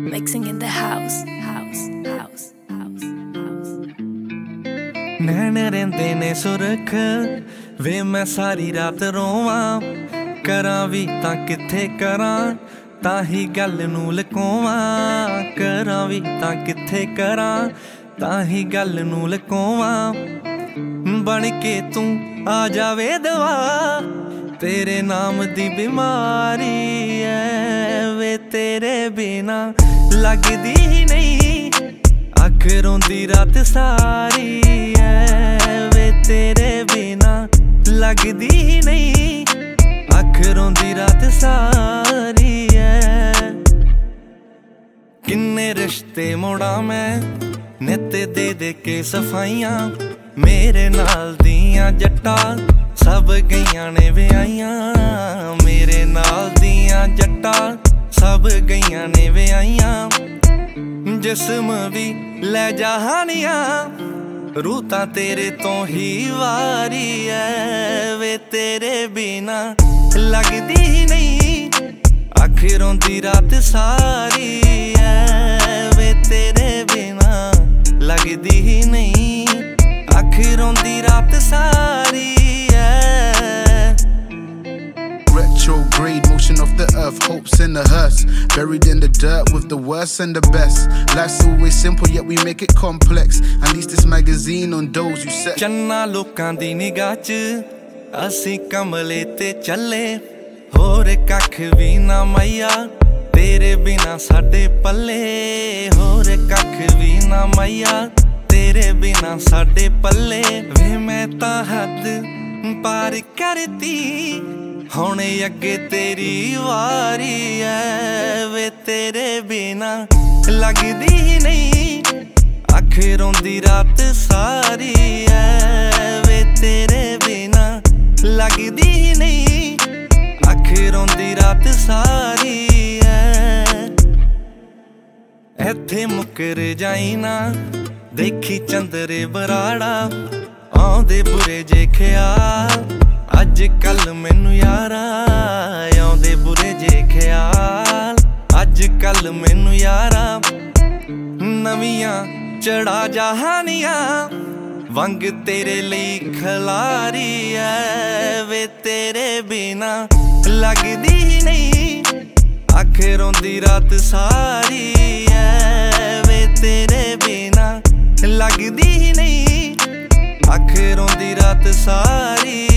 Mixing in the house. नैन रेंदे ने सुरख वे मैं सारी रात रोवां करां भी तां कित्थे करां ताही गल नूं लकोवां करां भी तां कित्थे करां ताही गल नूं लकोवां बन के तू आ जावे दवा तेरे नाम दी बीमारी है वे तेरे बिना लगदी ही नहीं अख रोंदी रात सारी है वे तेरे बिना लगदी ही नहीं अख रोंदी रात सारी है किन्ने रिश्ते मोड़ा मैं नित दे के सफाइयां मेरे नाल दियां जट्टा सब गईयां ने विआइयां मेरे नाल दियां जट्टा सब गईयां ने विआइयां जिस्म भी ले जहानियां रूह तां तेरे तो ही वारी है वे तेरे बिना लगदी ही नहीं अख रोंदी रात सारी है वे तेरे बिना लगदी ही नहीं अख रोंदी रात सारी है Retrograde motion of the earth, hopes in the hearse, buried in the dirt with the worst and the best. Life's always simple yet we make it complex. At least this magazine on those you set. चन्ना लोकां दी निगाह च असीं कमले ते चले होर कख भी ना मैया तेरे बिना साडे पल्ले होर कख भी ना मैया तेरे बिना साडे पल्ले वे मैं तां हद पार करती हुण अगे तेरी वारी है वे तेरे बिना लगदी ही नहीं अख रोंदी रात सारी है वे तेरे बिना लगदी ही नहीं अख रोंदी रात सारी है इत्थे मुकर जाई ना देखी चंदरे बराड़ा आउंदे बुरे जे ख्याल अज कल मैनू यारा आउंदे बुरे जे ख्याल अज कल मैनू यारा नवियां चढ़ा जहानियां वंग तेरे लई खलारी है वे तेरे बिना लगदी ही नहीं अख रोंदी रात सारी है वे तेरे बिना लगदी ही नहीं अख रोंदी रात सारी